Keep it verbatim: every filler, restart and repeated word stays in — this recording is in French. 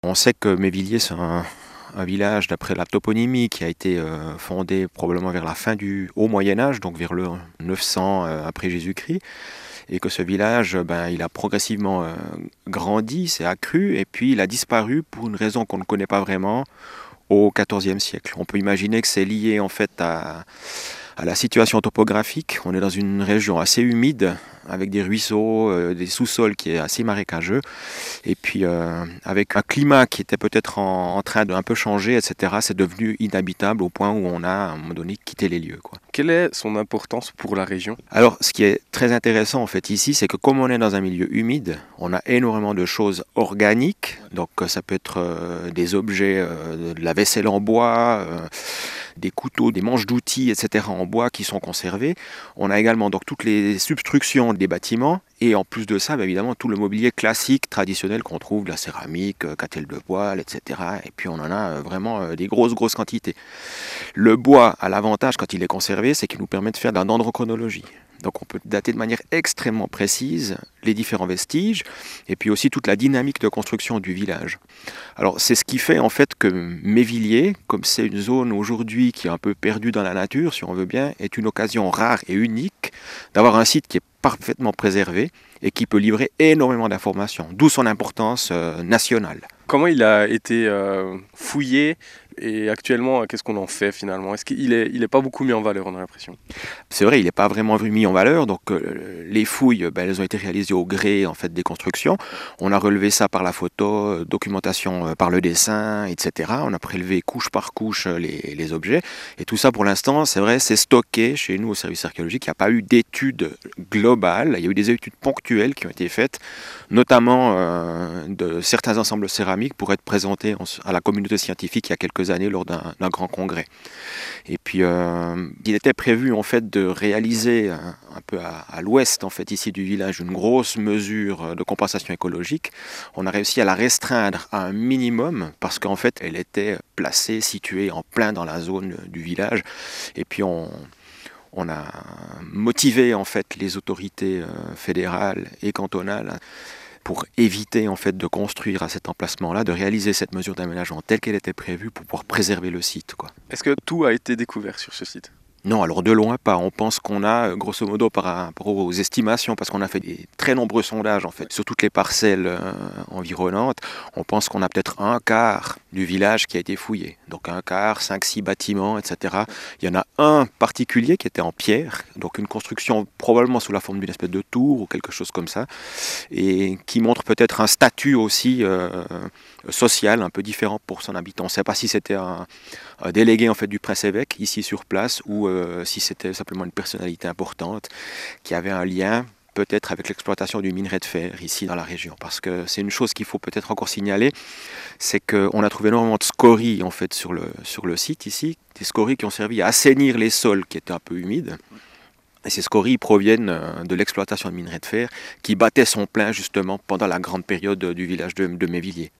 On sait que Mévilliers, c'est un, un village, d'après la toponymie, qui a été euh, fondé probablement vers la fin du Haut Moyen-Âge, donc vers le neuf cents euh, après Jésus-Christ, et que ce village, ben, il a progressivement euh, grandi, s'est accru, et puis il a disparu pour une raison qu'on ne connaît pas vraiment au quatorzième siècle. On peut imaginer que c'est lié en fait à, à la situation topographique. On est dans une région assez humide, avec des ruisseaux, euh, des sous-sols qui est assez marécageux, et puis euh, avec un climat qui était peut-être en, en train de un peu changer, et cetera. C'est devenu inhabitable au point où on a à un moment donné quitté les lieux, quoi. Quelle est son importance pour la région? Alors, ce qui est très intéressant en fait ici, c'est que comme on est dans un milieu humide, on a énormément de choses organiques. Donc, euh, ça peut être euh, des objets, euh, de la vaisselle en bois, euh, des couteaux, des manches d'outils, et cetera en bois qui sont conservés. On a également donc toutes les substructions des bâtiments et en plus de ça, bien évidemment, tout le mobilier classique, traditionnel qu'on trouve, de la céramique, euh, catelle de poêle, et cetera. Et puis on en a euh, vraiment euh, des grosses, grosses quantités. Le bois a l'avantage, quand il est conservé, c'est qu'il nous permet de faire de la dendrochronologie. Donc on peut dater de manière extrêmement précise les différents vestiges et puis aussi toute la dynamique de construction du village. Alors c'est ce qui fait en fait que Mévilliers, comme c'est une zone aujourd'hui qui est un peu perdue dans la nature, si on veut bien, est une occasion rare et unique d'avoir un site qui est parfaitement préservé et qui peut livrer énormément d'informations, d'où son importance euh, nationale. Comment il a été euh, fouillé et actuellement, qu'est-ce qu'on en fait finalement? Est-ce qu'il est, il est pas beaucoup mis en valeur, on a l'impression? C'est vrai, il n'est pas vraiment mis en valeur, donc euh, les fouilles, ben, elles ont été réalisées au gré en fait des constructions. On a relevé ça par la photo, euh, documentation euh, par le dessin, et cetera. On a prélevé couche par couche euh, les, les objets, et tout ça pour l'instant, c'est vrai, c'est stocké chez nous au service archéologique. Il n'y a pas eu d'études globales, il y a eu des études ponctuelles qui ont été faites, notamment euh, de certains ensembles céramiques pour être présentés à la communauté scientifique il y a quelques années lors d'un, d'un grand congrès. Et puis euh, il était prévu en fait de réaliser un, un peu à, à l'ouest en fait ici du village une grosse mesure de compensation écologique. On a réussi à la restreindre à un minimum parce qu'en fait elle était placée, située en plein dans la zone du village. Et puis on On a motivé en fait les autorités fédérales et cantonales pour éviter en fait de construire à cet emplacement-là, de réaliser cette mesure d'aménagement telle qu'elle était prévue pour pouvoir préserver le site, quoi. Est-ce que tout a été découvert sur ce site? Non, alors de loin pas. On pense qu'on a, grosso modo, par rapport aux estimations, parce qu'on a fait des très nombreux sondages en fait sur toutes les parcelles euh, environnantes, on pense qu'on a peut-être un quart du village qui a été fouillé. Donc un quart, cinq, six bâtiments, et cetera. Il y en a un particulier qui était en pierre, donc une construction probablement sous la forme d'une espèce de tour ou quelque chose comme ça, et qui montre peut-être un statut aussi euh, social un peu différent pour son habitant. On ne sait pas si c'était un, un délégué en fait du prince-évêque ici sur place ou euh, si c'était simplement une personnalité importante qui avait un lien peut-être avec l'exploitation du minerai de fer ici dans la région. Parce que c'est une chose qu'il faut peut-être encore signaler, c'est qu'on a trouvé énormément de scories en fait sur le, sur le site ici, des scories qui ont servi à assainir les sols qui étaient un peu humides. Et ces scories proviennent de l'exploitation de minerai de fer qui battait son plein justement pendant la grande période du village de, de Mévilliers.